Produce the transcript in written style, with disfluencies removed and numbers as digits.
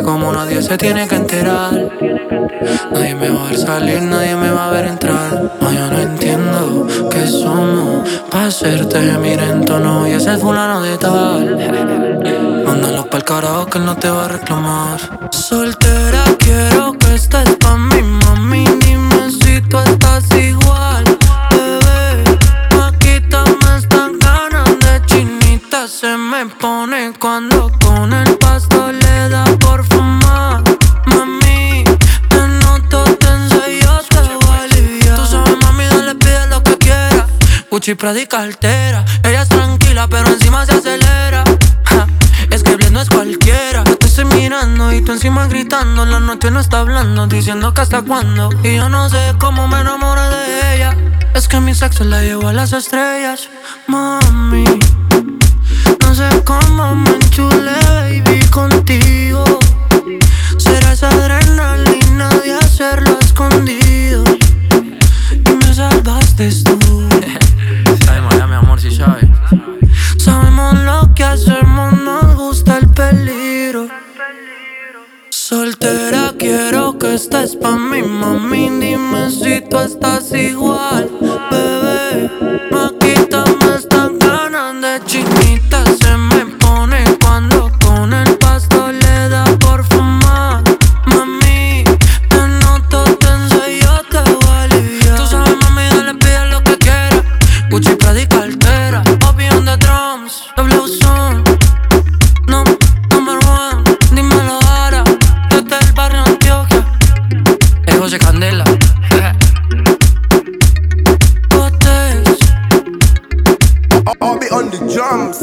que como nadie se tiene que enterar. Nadie me va a ver salir, nadie me va a ver entrar. No, yo no entiendo qué somos pa' hacerte mirar en tono. Y ese es fulano de tal. Mándalo pa'l carajo que él no te va a reclamar. Soltera quiero que estés pa' mi mami. Dime si tú estás igual, bebé. Quítame estas ganas de chinita. Se me pone cuando con el pasto le da por fumar. Mami, te noto tensa y yo te voy a aliviar. Tú sabes, mami, dale, pide lo que quiera. Gucci, Prada y cartera. Ella es tranquila, pero encima se acelera. Es que Bled no es cualquiera. Yo te estoy mirando y tú encima gritando. La noche no está hablando, diciendo que hasta cuándo. Y yo no sé cómo me enamoré de ella. Es que mi sexo la llevo a las estrellas. Mami, no sé cómo me enchulé, baby, contigo. Será esa adrenalina de hacerlo escondido. Y me salvaste tú. Sabemos ya, mi amor, si sabes. Sabemos lo que hacemos, nos gusta el peligro. Soltera quiero que estés pa' mi mami. Dime si tú estás igual, bebé. Quítame estas ganas de chinita. Se me pone cuando con el pasto le da por fumar. Mami, te noto tensa y yo te voy a aliviar. Tú sabes, mami, dale, pide lo que quieras. Gucci, Prada y cartera. Bobby on the drums, W Son. No, number one, dímelo ahora. Desde el barrio Antioquia. Es José Candela. Botes. Bobby on the drums.